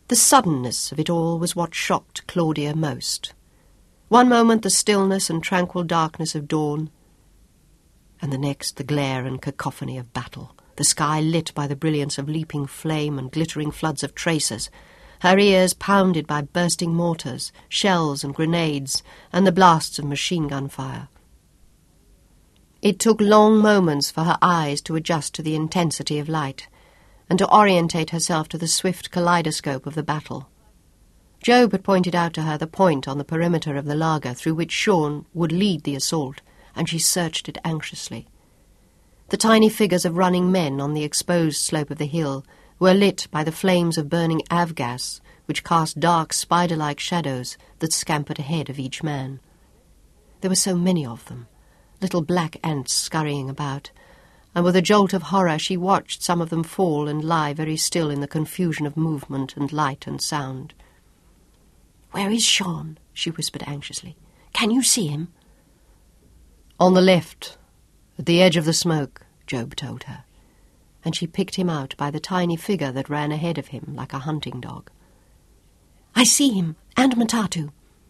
The suddenness of it all was what shocked Claudia most. One moment the stillness and tranquil darkness of dawn, and the next the glare and cacophony of battle, the sky lit by the brilliance of leaping flame and glittering floods of tracers, her ears pounded by bursting mortars, shells and grenades, and the blasts of machine-gun fire. It took long moments for her eyes to adjust to the intensity of light, and to orientate herself to the swift kaleidoscope of the battle. Job had pointed out to her the point on the perimeter of the laager through which Sean would lead the assault, and she searched it anxiously. The tiny figures of running men on the exposed slope of the hill were lit by the flames of burning avgas, which cast dark, spider-like shadows that scampered ahead of each man. There were so many of them, little black ants scurrying about, and with a jolt of horror she watched some of them fall and lie very still in the confusion of movement and light and sound. "Where is Sean?" she whispered anxiously. "Can you see him?" "On the left, at the edge of the smoke," Job told her, and she picked him out by the tiny figure that ran ahead of him like a hunting dog. "I see him, and Matatu."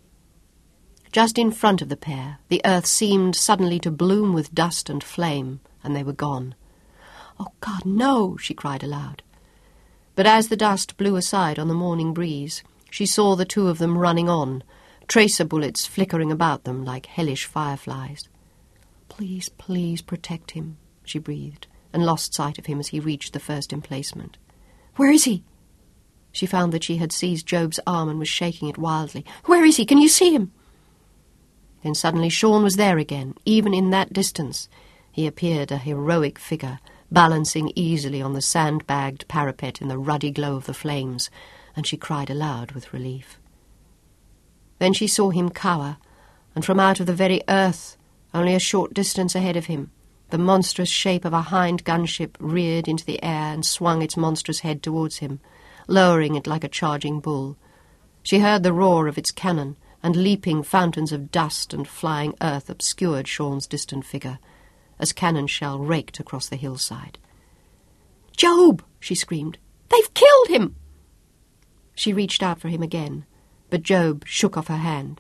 Just in front of the pair, the earth seemed suddenly to bloom with dust and flame, and they were gone. "Oh, God, no!" she cried aloud. But as the dust blew aside on the morning breeze, she saw the two of them running on, tracer bullets flickering about them like hellish fireflies. "Please, please protect him," she breathed, and lost sight of him as he reached the first emplacement. "Where is he?" She found that she had seized Job's arm and was shaking it wildly. "Where is he? Can you see him?" Then suddenly Sean was there again, even in that distance. He appeared a heroic figure, balancing easily on the sand-bagged parapet in the ruddy glow of the flames, and she cried aloud with relief. Then she saw him cower, and from out of the very earth, only a short distance ahead of him, the monstrous shape of a hind gunship reared into the air and swung its monstrous head towards him, lowering it like a charging bull. She heard the roar of its cannon, and leaping fountains of dust and flying earth obscured Sean's distant figure, as cannon shell raked across the hillside. "Job!" she screamed. "They've killed him!" She reached out for him again, but Job shook off her hand.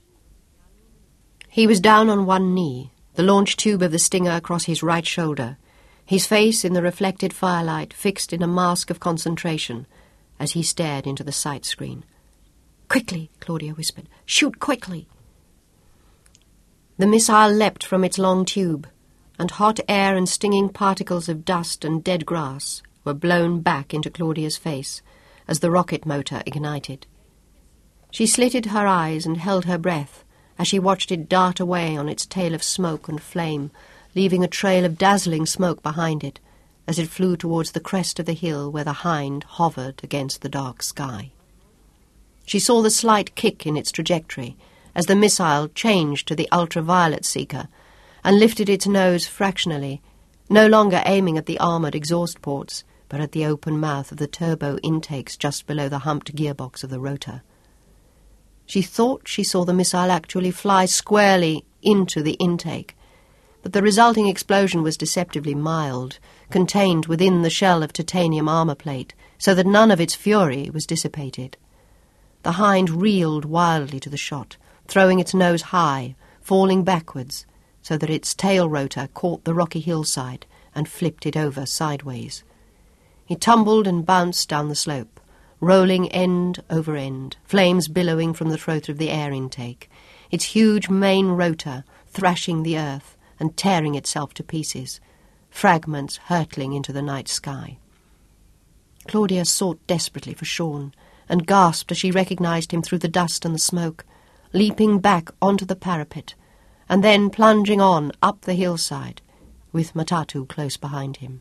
He was down on one knee, the launch tube of the Stinger across his right shoulder, his face in the reflected firelight fixed in a mask of concentration as he stared into the sight screen. "Quickly," Claudia whispered. "Shoot quickly." The missile leapt from its long tube, and hot air and stinging particles of dust and dead grass were blown back into Claudia's face as the rocket motor ignited. She slitted her eyes and held her breath as she watched it dart away on its tail of smoke and flame, leaving a trail of dazzling smoke behind it as it flew towards the crest of the hill where the hind hovered against the dark sky. She saw the slight kick in its trajectory as the missile changed to the ultraviolet seeker and lifted its nose fractionally, no longer aiming at the armoured exhaust ports, but at the open mouth of the turbo intakes just below the humped gearbox of the rotor. She thought she saw the missile actually fly squarely into the intake, but the resulting explosion was deceptively mild, contained within the shell of titanium armour plate, so that none of its fury was dissipated. The hind reeled wildly to the shot, throwing its nose high, falling backwards, so that its tail rotor caught the rocky hillside and flipped it over sideways. It tumbled and bounced down the slope, rolling end over end, flames billowing from the throat of the air intake, its huge main rotor thrashing the earth and tearing itself to pieces, fragments hurtling into the night sky. Claudia sought desperately for Sean, and gasped as she recognized him through the dust and the smoke, leaping back onto the parapet, and then plunging on up the hillside, with Matatu close behind him.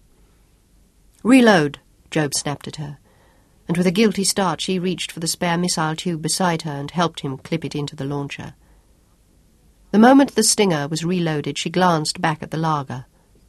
"Reload," Job snapped at her, and with a guilty start she reached for the spare missile tube beside her and helped him clip it into the launcher. The moment the Stinger was reloaded, she glanced back at the laager.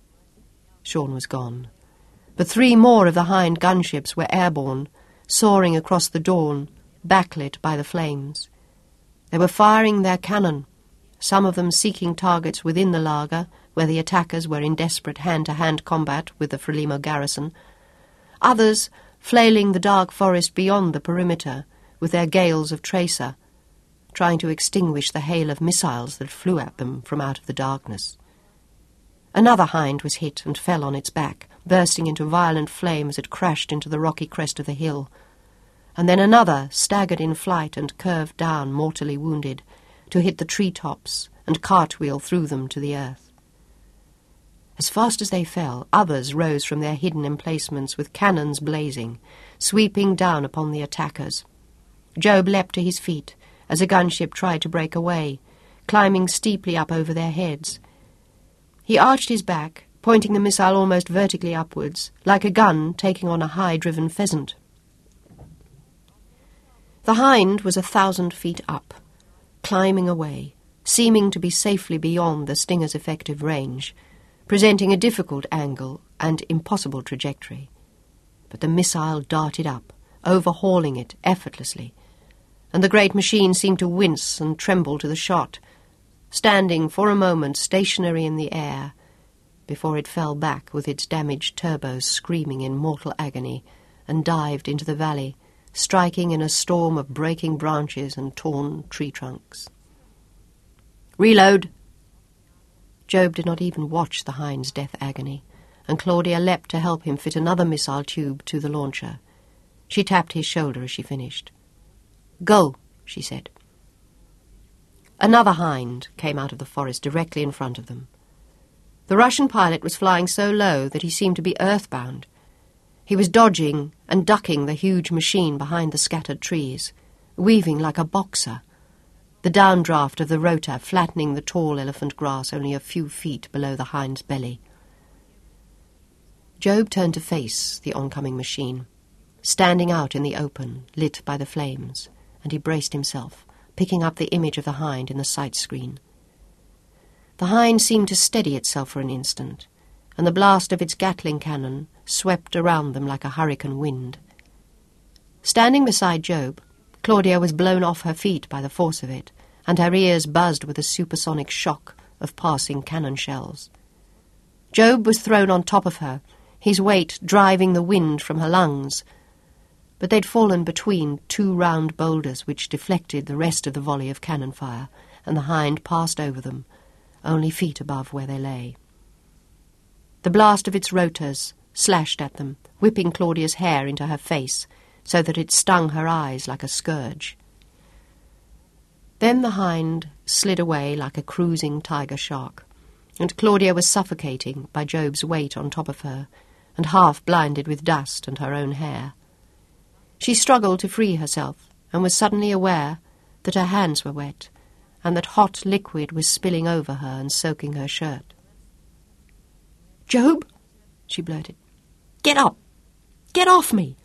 Sean was gone, but 3 more of the hind gunships were airborne, soaring across the dawn, backlit by the flames. They were firing their cannon, some of them seeking targets within the laager, where the attackers were in desperate hand-to-hand combat with the Frelimo garrison, others flailing the dark forest beyond the perimeter, with their gales of tracer, trying to extinguish the hail of missiles that flew at them from out of the darkness. Another hind was hit and fell on its back, bursting into violent flame as it crashed into the rocky crest of the hill, and then another staggered in flight and curved down, mortally wounded, to hit the tree-tops and cartwheel through them to the earth. As fast as they fell, others rose from their hidden emplacements with cannons blazing, sweeping down upon the attackers. Job leapt to his feet as a gunship tried to break away, climbing steeply up over their heads. He arched his back, pointing the missile almost vertically upwards, like a gun taking on a high-driven pheasant. The hind was 1,000 feet up, climbing away, seeming to be safely beyond the stinger's effective range, presenting a difficult angle and impossible trajectory. But the missile darted up, overhauling it effortlessly, and the great machine seemed to wince and tremble to the shot, standing for a moment stationary in the air, before it fell back with its damaged turbos screaming in mortal agony, and dived into the valley, striking in a storm of breaking branches and torn tree trunks. "Reload!" Job did not even watch the hind's death agony, and Claudia leapt to help him fit another missile tube to the launcher. She tapped his shoulder as she finished. "Go," she said. Another hind came out of the forest directly in front of them. The Russian pilot was flying so low that he seemed to be earthbound. He was dodging and ducking the huge machine behind the scattered trees, weaving like a boxer, the downdraft of the rotor flattening the tall elephant grass only a few feet below the hind's belly. Job turned to face the oncoming machine, standing out in the open, lit by the flames, and he braced himself, picking up the image of the hind in the sight screen. The hind seemed to steady itself for an instant, and the blast of its Gatling cannon swept around them like a hurricane wind. Standing beside Job, Claudia was blown off her feet by the force of it, and her ears buzzed with the supersonic shock of passing cannon shells. Job was thrown on top of her, his weight driving the wind from her lungs, but they'd fallen between two round boulders which deflected the rest of the volley of cannon fire, and the hind passed over them, only feet above where they lay. The blast of its rotors slashed at them, whipping Claudia's hair into her face, so that it stung her eyes like a scourge. Then the hind slid away like a cruising tiger shark, and Claudia was suffocating by Job's weight on top of her, and half blinded with dust and her own hair. She struggled to free herself, and was suddenly aware that her hands were wet, and that hot liquid was spilling over her and soaking her shirt. "Job," she blurted, "get up! Get off me!"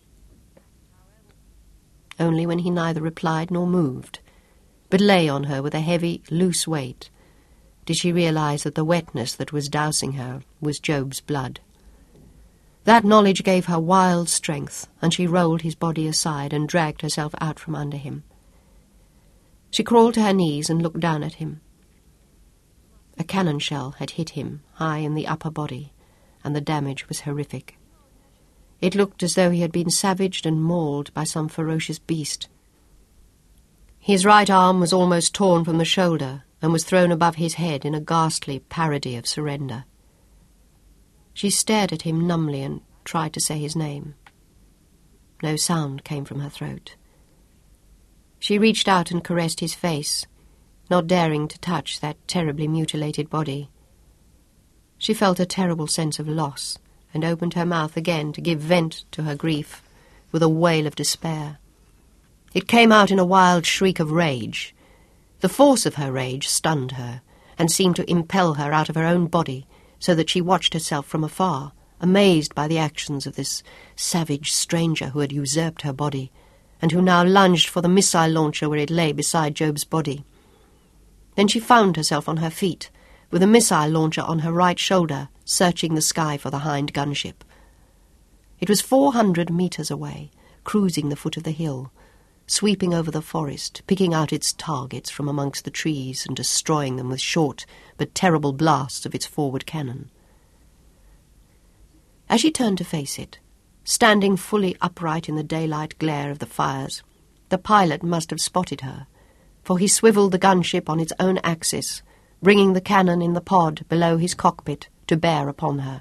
Only when he neither replied nor moved, but lay on her with a heavy, loose weight, did she realize that the wetness that was dousing her was Job's blood. That knowledge gave her wild strength, and she rolled his body aside and dragged herself out from under him. She crawled to her knees and looked down at him. A cannon shell had hit him high in the upper body, and the damage was horrific. It looked as though he had been savaged and mauled by some ferocious beast. His right arm was almost torn from the shoulder and was thrown above his head in a ghastly parody of surrender. She stared at him numbly and tried to say his name. No sound came from her throat. She reached out and caressed his face, not daring to touch that terribly mutilated body. She felt a terrible sense of loss and opened her mouth again to give vent to her grief with a wail of despair. It came out in a wild shriek of rage. The force of her rage stunned her and seemed to impel her out of her own body, so that she watched herself from afar, amazed by the actions of this savage stranger who had usurped her body, and who now lunged for the missile launcher where it lay beside Job's body. Then she found herself on her feet, with a missile launcher on her right shoulder, searching the sky for the hind gunship. It was 400 meters away, cruising the foot of the hill, sweeping over the forest, picking out its targets from amongst the trees and destroying them with short but terrible blasts of its forward cannon. As she turned to face it, standing fully upright in the daylight glare of the fires, The pilot must have spotted her, for he swiveled the gunship on its own axis, bringing the cannon in the pod below his cockpit to bear upon her.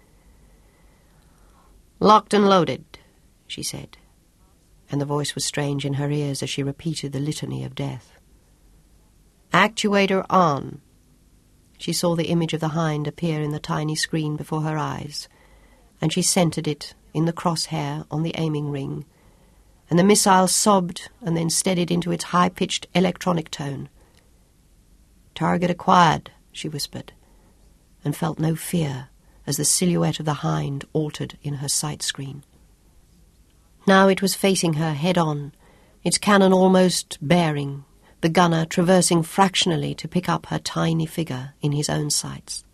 "Locked and loaded," she said, and the voice was strange in her ears as she repeated the litany of death. "Actuator on." She saw the image of the Hind appear in the tiny screen before her eyes, and she centered it in the crosshair on the aiming ring, and the missile sobbed and then steadied into its high-pitched electronic tone. "Target acquired," she whispered, and felt no fear as the silhouette of the Hind altered in her sight screen. Now it was facing her head-on, its cannon almost bearing, the gunner traversing fractionally to pick up her tiny figure in his own sights.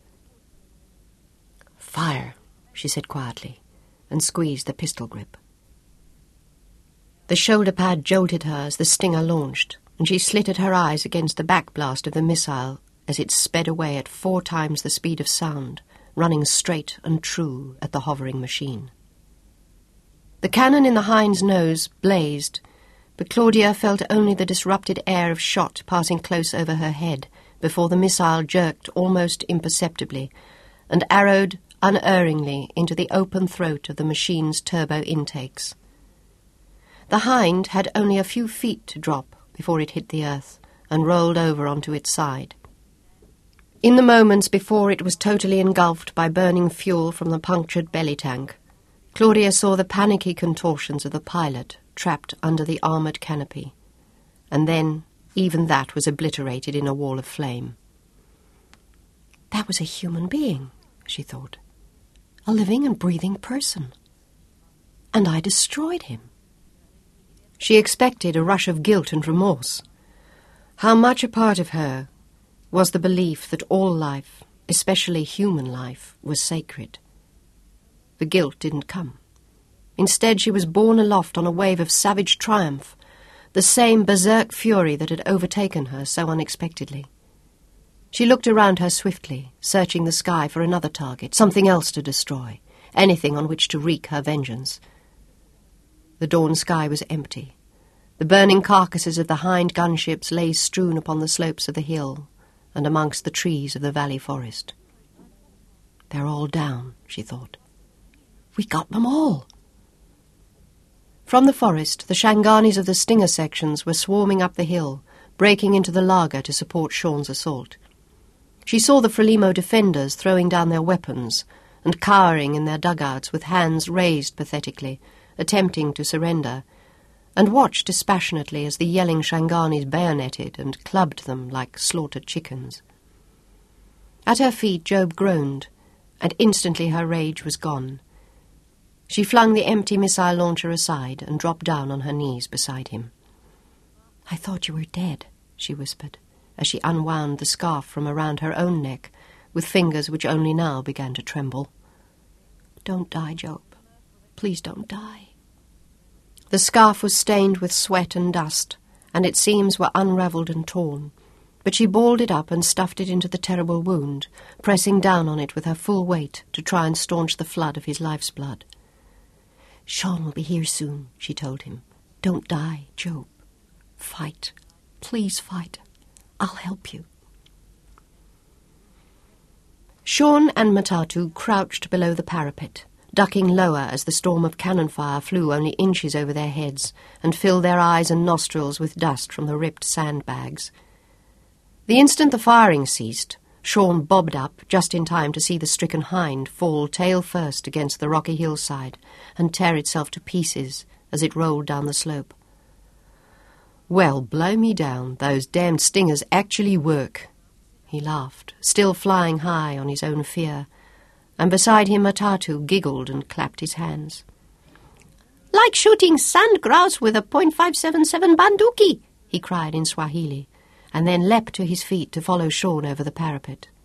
"Fire," she said quietly, and squeezed the pistol grip. The shoulder pad jolted her as the Stinger launched, and she slitted her eyes against the backblast of the missile as it sped away at 4 times the speed of sound, running straight and true at the hovering machine. The cannon in the Hind's nose blazed, but Claudia felt only the disrupted air of shot passing close over her head before the missile jerked almost imperceptibly and arrowed unerringly into the open throat of the machine's turbo intakes. The Hind had only a few feet to drop before it hit the earth and rolled over onto its side. In the moments before it was totally engulfed by burning fuel from the punctured belly tank, Claudia saw the panicky contortions of the pilot trapped under the armoured canopy, and then even that was obliterated in a wall of flame. That was a human being, she thought, a living and breathing person, and I destroyed him. She expected a rush of guilt and remorse. How much a part of her was the belief that all life, especially human life, was sacred. The guilt didn't come. Instead, she was borne aloft on a wave of savage triumph, the same berserk fury that had overtaken her so unexpectedly. She looked around her swiftly, searching the sky for another target, something else to destroy, anything on which to wreak her vengeance. The dawn sky was empty. The burning carcasses of the Hind gunships lay strewn upon the slopes of the hill and amongst the trees of the valley forest. "They're all down," she thought. "We got them all." From the forest, the Shanganis of the Stinger sections were swarming up the hill, breaking into the laager to support Sean's assault. She saw the Frelimo defenders throwing down their weapons and cowering in their dugouts with hands raised pathetically, attempting to surrender, and watched dispassionately as the yelling Shanganis bayoneted and clubbed them like slaughtered chickens. At her feet, Job groaned, and instantly her rage was gone. She flung the empty missile launcher aside and dropped down on her knees beside him. "I thought you were dead," she whispered, as she unwound the scarf from around her own neck, with fingers which only now began to tremble. "Don't die, Job. Please don't die." The scarf was stained with sweat and dust, and its seams were unravelled and torn, but she balled it up and stuffed it into the terrible wound, pressing down on it with her full weight to try and staunch the flood of his life's blood. "Sean will be here soon," she told him. "Don't die, Job. Fight. Please fight. I'll help you." Sean and Matatu crouched below the parapet, ducking lower as the storm of cannon fire flew only inches over their heads and filled their eyes and nostrils with dust from the ripped sandbags. The instant the firing ceased, Sean bobbed up just in time to see the stricken Hind fall tail first against the rocky hillside and tear itself to pieces as it rolled down the slope. "Well, blow me down, those damned Stingers actually work," he laughed, still flying high on his own fear, and beside him Matatu giggled and clapped his hands. "Like shooting sand grouse with a .577 banduki," he cried in Swahili, and then leapt to his feet to follow Sean over the parapet.